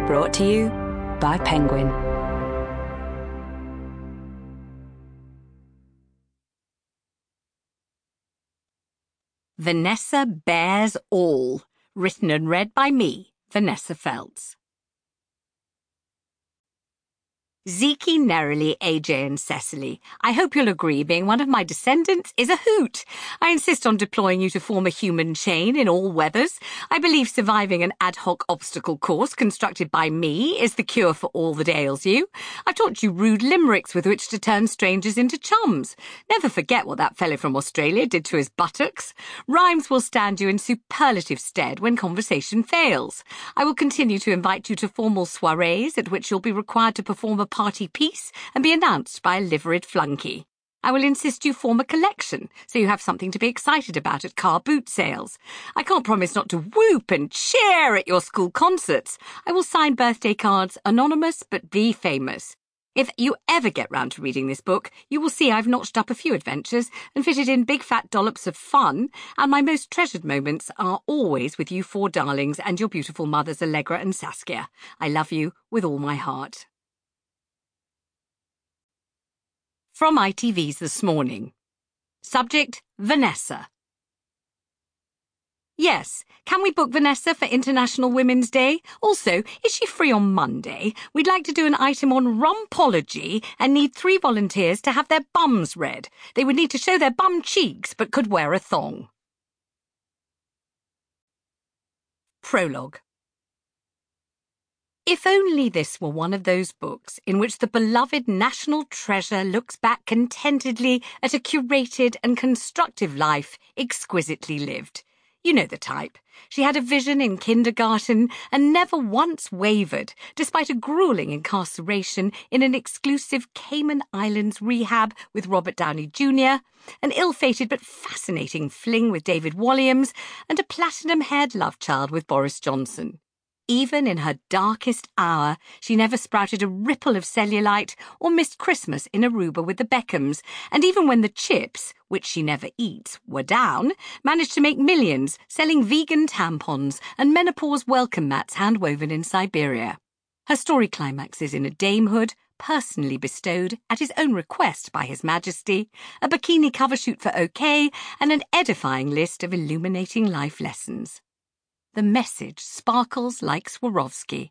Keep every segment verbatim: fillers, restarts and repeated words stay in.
Brought to you by Penguin. Vanessa Bears All, written and read by me, Vanessa Feltz. Zeke, Nerily, A J and Cecily, I hope you'll agree being one of my descendants is a hoot. I insist on deploying you to form a human chain in all weathers. I believe surviving an ad hoc obstacle course constructed by me is the cure for all that ails you. I've taught you rude limericks with which to turn strangers into chums. Never forget what that fellow from Australia did to his buttocks. Rhymes will stand you in superlative stead when conversation fails. I will continue to invite you to formal soirees at which you'll be required to perform a party piece and be announced by a liveried flunky. I will insist you form a collection, so you have something to be excited about at car boot sales. I can't promise not to whoop and cheer at your school concerts. I will sign birthday cards, anonymous but be famous. If you ever get round to reading this book, you will see I've notched up a few adventures and fitted in big fat dollops of fun, and my most treasured moments are always with you four darlings and your beautiful mothers Allegra and Saskia. I love you with all my heart. From I T V's This Morning. Subject, Vanessa. Yes, can we book Vanessa for International Women's Day? Also, is she free on Monday? We'd like to do an item on rumpology and need three volunteers to have their bums read. They would need to show their bum cheeks but could wear a thong. Prologue. If only this were one of those books in which the beloved national treasure looks back contentedly at a curated and constructive life exquisitely lived. You know the type. She had a vision in kindergarten and never once wavered, despite a grueling incarceration in an exclusive Cayman Islands rehab with Robert Downey Junior, an ill-fated but fascinating fling with David Walliams, and a platinum-haired love child with Boris Johnson. Even in her darkest hour, she never sprouted a ripple of cellulite or missed Christmas in Aruba with the Beckhams, and even when the chips, which she never eats, were down, managed to make millions selling vegan tampons and menopause welcome mats hand-woven in Siberia. Her story climaxes in a damehood, personally bestowed at his own request by His Majesty, a bikini cover shoot for OK, and an edifying list of illuminating life lessons. The message sparkles like Swarovski.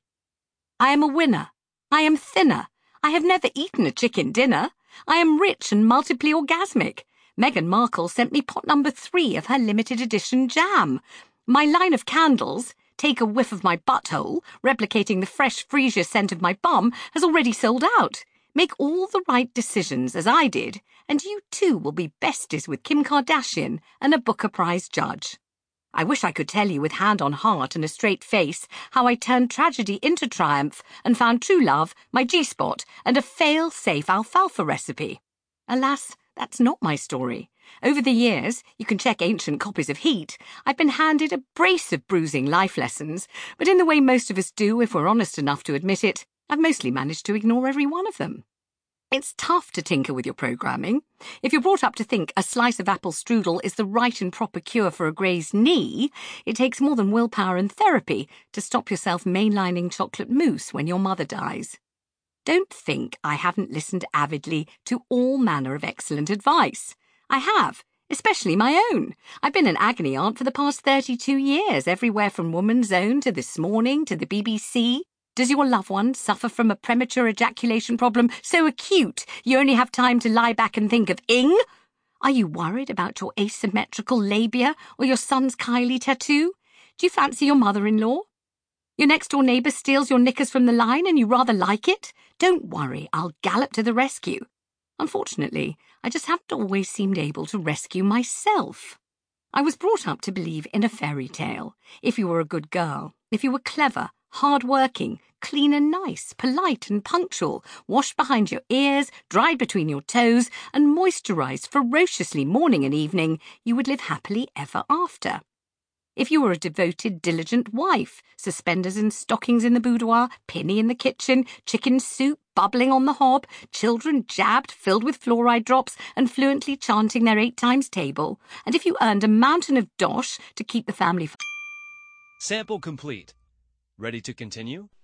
I am a winner. I am thinner. I have never eaten a chicken dinner. I am rich and multiply orgasmic. Meghan Markle sent me pot number three of her limited edition jam. My line of candles, take a whiff of my butthole, replicating the fresh freesia scent of my bum, has already sold out. Make all the right decisions, as I did, and you too will be besties with Kim Kardashian and a Booker Prize judge. I wish I could tell you with hand on heart and a straight face how I turned tragedy into triumph and found true love, my G-spot, and a fail-safe alfalfa recipe. Alas, that's not my story. Over the years, you can check ancient copies of Heat, I've been handed a brace of bruising life lessons, but in the way most of us do if we're honest enough to admit it, I've mostly managed to ignore every one of them. It's tough to tinker with your programming. If you're brought up to think a slice of apple strudel is the right and proper cure for a grazed knee, it takes more than willpower and therapy to stop yourself mainlining chocolate mousse when your mother dies. Don't think I haven't listened avidly to all manner of excellent advice. I have, especially my own. I've been an agony aunt for the past thirty-two years, everywhere from Woman's Own to This Morning to the B B C. Does your loved one suffer from a premature ejaculation problem so acute you only have time to lie back and think of ing? Are you worried about your asymmetrical labia or your son's Kylie tattoo? Do you fancy your mother-in-law? Your next-door neighbour steals your knickers from the line and you rather like it? Don't worry, I'll gallop to the rescue. Unfortunately, I just haven't always seemed able to rescue myself. I was brought up to believe in a fairy tale. If you were a good girl, if you were clever, hard-working, clean and nice, polite and punctual, washed behind your ears, dried between your toes, and moisturised ferociously morning and evening, you would live happily ever after. If you were a devoted, diligent wife, suspenders and stockings in the boudoir, pinny in the kitchen, chicken soup bubbling on the hob, children jabbed, filled with fluoride drops, and fluently chanting their eight times table, and if you earned a mountain of dosh to keep the family... Sample complete. Ready to continue?